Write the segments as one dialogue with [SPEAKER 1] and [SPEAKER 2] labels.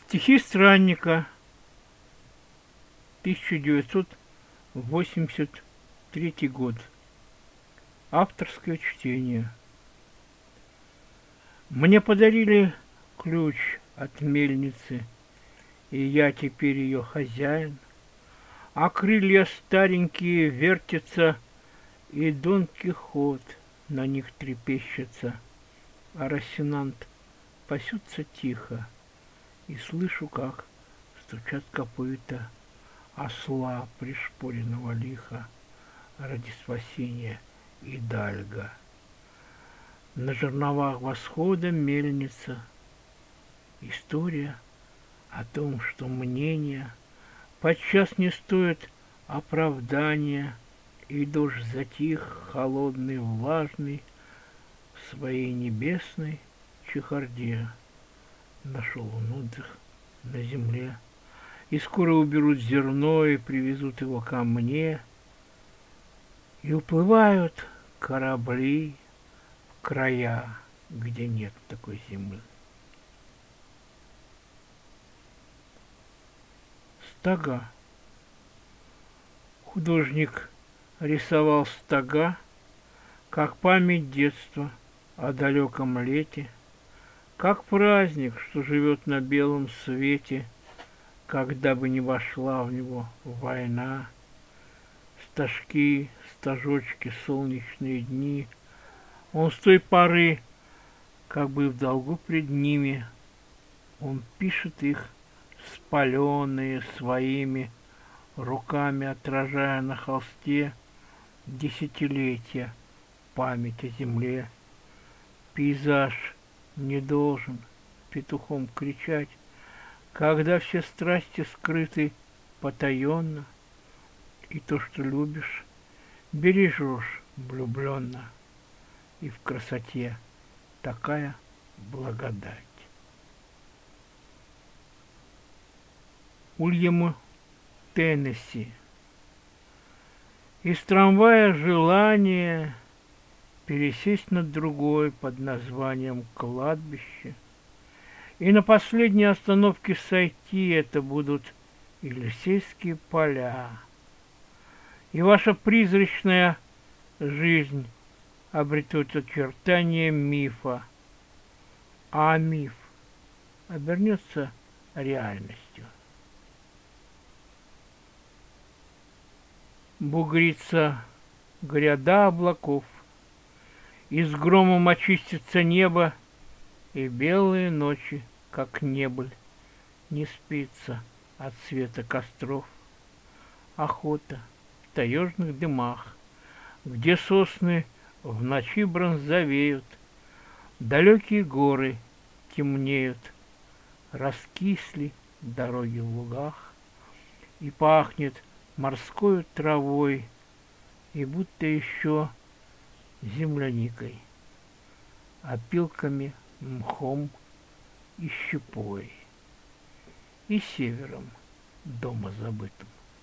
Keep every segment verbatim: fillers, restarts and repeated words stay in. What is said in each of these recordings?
[SPEAKER 1] Стихи странника, тысяча девятьсот восемьдесят третий год. Авторское чтение. Мне подарили ключ от мельницы, и я теперь ее хозяин, а крылья старенькие вертятся, и Дон Кихот на них трепещется, а Росинант пасется тихо, и слышу, как стучат копыта осла пришпоренного лиха ради спасения Идальго. На жерновах восхода мельница. История о том, что мнения подчас не стоят оправдания, и дождь затих, холодный, влажный, в своей небесной чехарде. Нашел он отдых на земле, и скоро уберут зерно и привезут его ко мне, и уплывают корабли в края, где нет такой земли. Стога. Художник рисовал стога, как память детства о далеком лете, как праздник, что живет на белом свете, когда бы не вошла в него война. Стожки, стожочки, солнечные дни, он с той поры, как бы в долгу пред ними, он пишет их, спаленные своими руками, отражая на холсте десятилетия память о земле. Пейзаж не должен петухом кричать, когда все страсти скрыты потаенно, и то, что любишь, бережешь влюбленно, и в красоте такая благодать. Уильяму Теннесси. Из трамвая желание пересесть на другой под названием кладбище, и на последней остановке сойти, это будут Елисейские поля. И ваша призрачная жизнь обретет очертания мифа, а миф обернется реальностью. Бугрится гряда облаков, и с громом очистится небо, и белые ночи, как небыль, не спится от света костров. Охота в таежных дымах, где сосны в ночи бронзовеют, далекие горы темнеют, раскисли дороги в лугах, и пахнет морской травой, и будто еще земляникой, опилками, мхом и щепой, и севером дома забытым.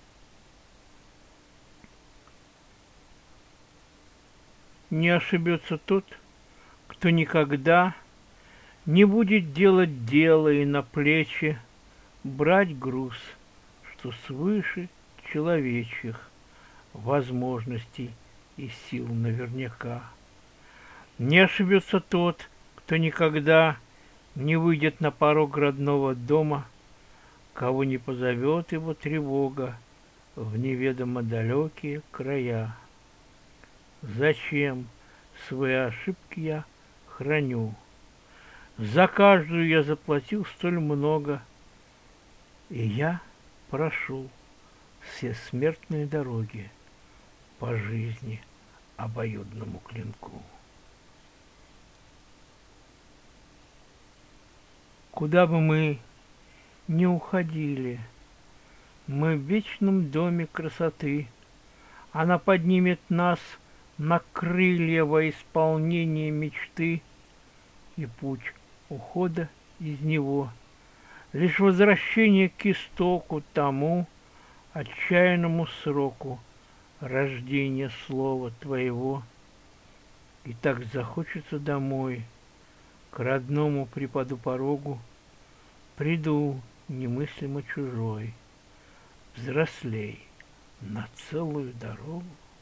[SPEAKER 1] Не ошибется тот, кто никогда не будет делать дело и на плечи брать груз, что свыше человечьих возможностей и сил наверняка. Не ошибется тот, кто никогда не выйдет на порог родного дома, кого не позовет его тревога в неведомо далекие края. Зачем свои ошибки я храню? За каждую я заплатил столь много, и я прошу все смертные дороги по жизни обоюдному клинку. Куда бы мы ни уходили, мы в вечном доме красоты. Она поднимет нас на крылья во исполнение мечты, и путь ухода из него лишь возвращение к истоку тому отчаянному сроку рождения слова твоего. И так захочется домой, к родному припаду порогу, приду немыслимо чужой. Взрослей на целую дорогу.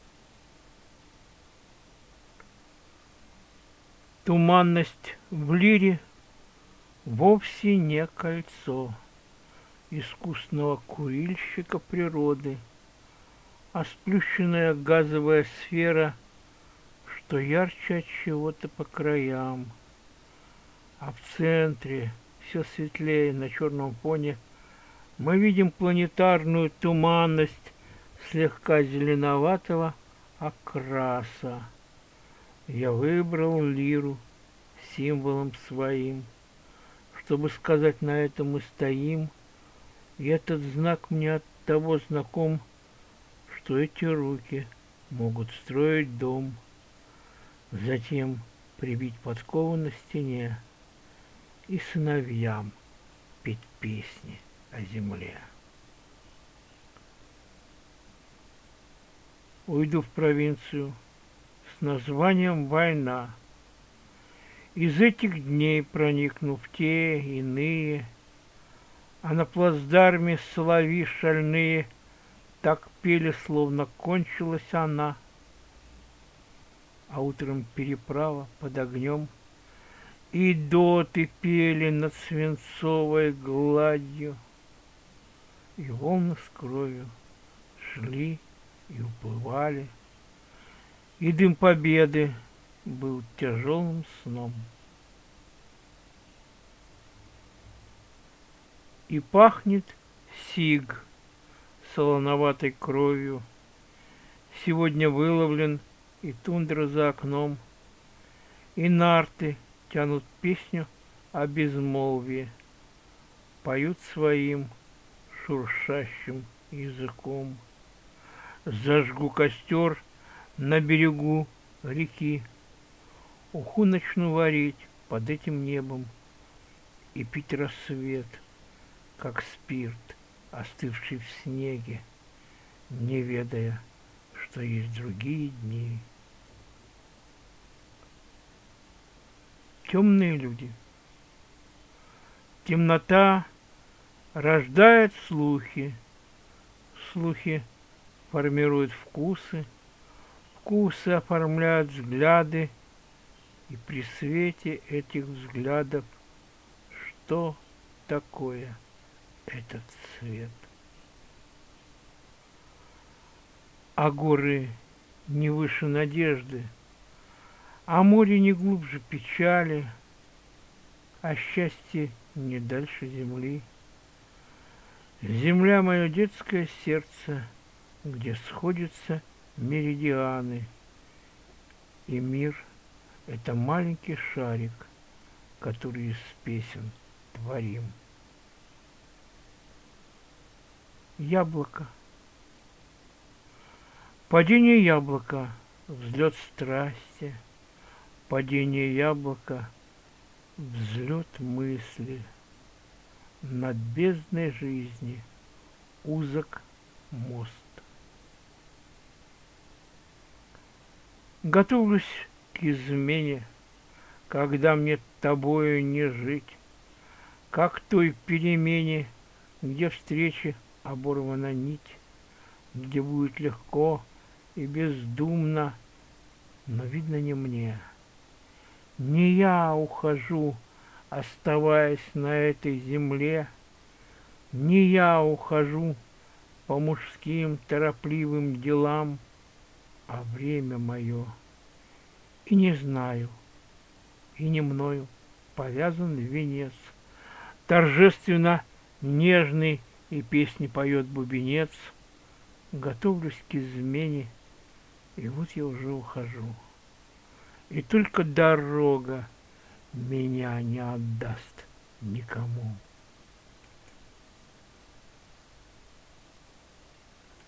[SPEAKER 1] Туманность в лире вовсе не кольцо искусного курильщика природы, а сплющенная газовая сфера, что ярче от чего-то по краям, а в центре все светлее на черном фоне мы видим планетарную туманность слегка зеленоватого окраса. Я выбрал лиру символом своим, чтобы сказать, на этом мы стоим, и этот знак мне от того знаком, что эти руки могут строить дом, затем прибить подкову на стене и сыновьям петь песни о земле. Уйду в провинцию с названием «Война». Из этих дней проникну в те иные, а на плацдарме соловьи шальные так пели, словно кончилась она, а утром переправа под огнем, и доты пели над свинцовой гладью, и волны с кровью шли и уплывали, и дым победы был тяжелым сном. И пахнет сиг солоноватой кровью, сегодня выловлен и тундра за окном, и нарты тянут песню о безмолвии, поют своим шуршащим языком. Зажгу костер на берегу реки, уху начну варить под этим небом и пить рассвет, как спирт, остывший в снеге, не ведая, что есть другие дни. Темные люди. Темнота рождает слухи, слухи формируют вкусы, вкусы оформляют взгляды, и при свете этих взглядов что такое этот свет? А горы не выше надежды, а море не глубже печали, а счастье не дальше земли. Земля — мое детское сердце, где сходятся меридианы, и мир — это маленький шарик, который из песен творим. Яблоко. Падение яблока, взлет страсти, падение яблока, взлет мысли, над бездной жизни узок мост. Готовлюсь к измене, когда мне тобою не жить, как той перемене, где встречи оборвана нить, где будет легко и бездумно, но видно не мне. Не я ухожу, оставаясь на этой земле, не я ухожу по мужским торопливым делам, а время мое. И не знаю, и не мною повязан венец, торжественно нежный, и песни поет бубенец. Готовлюсь к измене, и вот я уже ухожу. И только дорога меня не отдаст никому.